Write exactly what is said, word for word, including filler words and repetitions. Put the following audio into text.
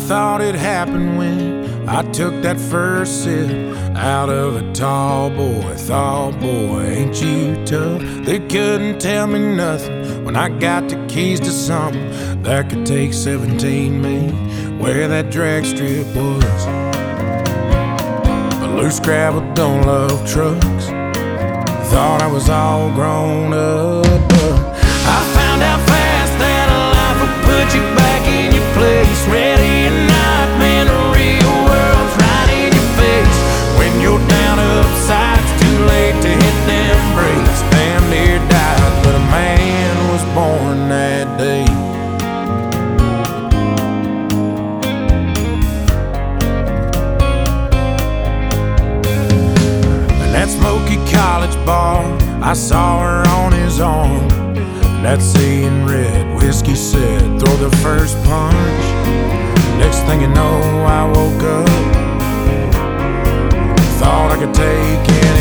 thought it happened when I took that first sip out of a tall boy. Thought, boy, ain't you tough? They couldn't tell me nothing when I got the keys to something that could take seventeen me where that drag strip was. But loose gravel don't love trucks. Thought I was all grown up, but I found out fast that life will put you back in your place. Ready or not, man, the real world's right in your face. When you're down upside, it's too late to hit them brakes. Damn near died, but a man was born that day. And that smoky college bar, I saw her on his arm. That sea in red whiskey said, throw the first punch. Next thing you know, I woke up, thought I could take it